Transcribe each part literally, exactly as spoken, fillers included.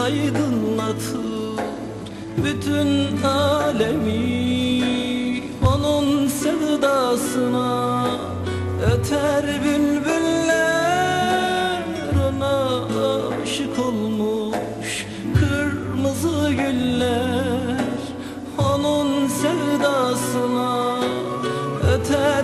aydınlatır bütün alemi. Onun sevdasına öter bülbüller, ona aşık olmuş kırmızı güller. Onun sevdasına öter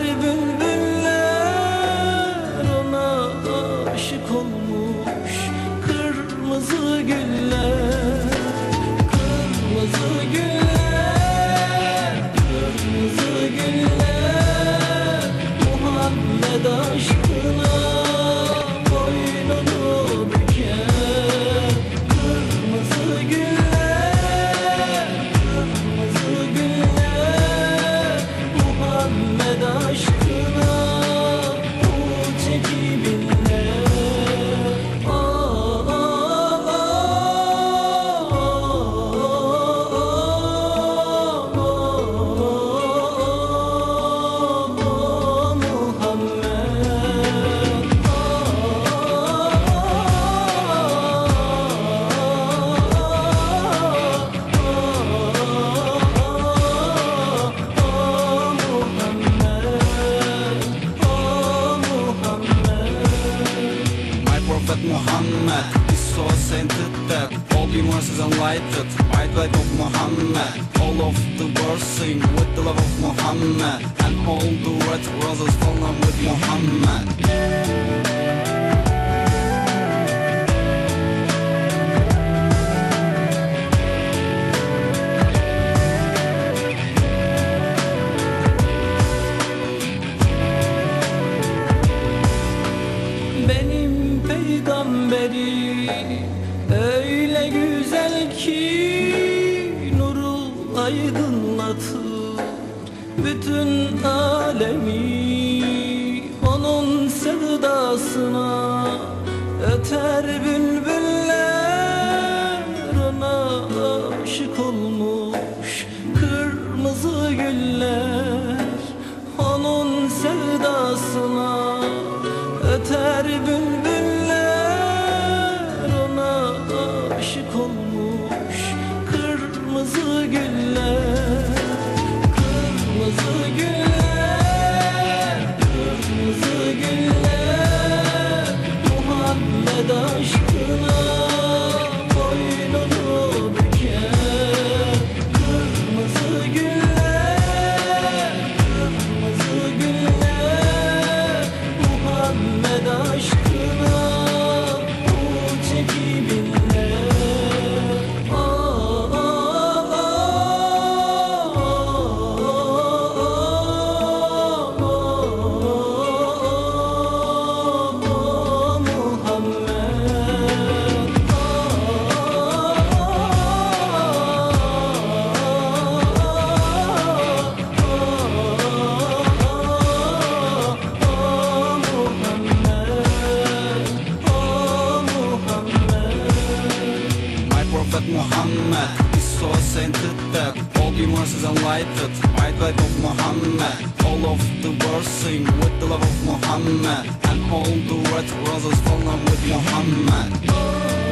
bülbüller, ona aşık olmuş kırmızı güller. Kırmızı güller, kırmızı güller, Muhammed aşkına boynunu büker. Kırmızı güller, kırmızı güller, Muhammed aşkına bu çekibinler. Aa, aa, aa, Muhammad is so sainted that all the universe is enlightened by the light of Muhammad. All of the birds sing with the love of Muhammad, and all the red roses fall in with Muhammad. benim peygamberi öyle güzel ki nuru aydınlatır bütün alemi. Onun sevdasına öter bülbüller, ona aşık olmuş kırmızı güller. Onun sevdasına öter bülbüller, ona aşık olmuş kırmızı güller. Kırmızı güller, kırmızı güller, Muhammed aşkına boynunu büker. Kırmızı güller, kırmızı güller, Muhammed aşkına bu çekibinler. Aa, aa, aa, Muhammad is so sainted that all the universe is enlightened by the light of Muhammad. All of the birds sing with the love of Muhammad, and all the red roses fall in with Muhammad.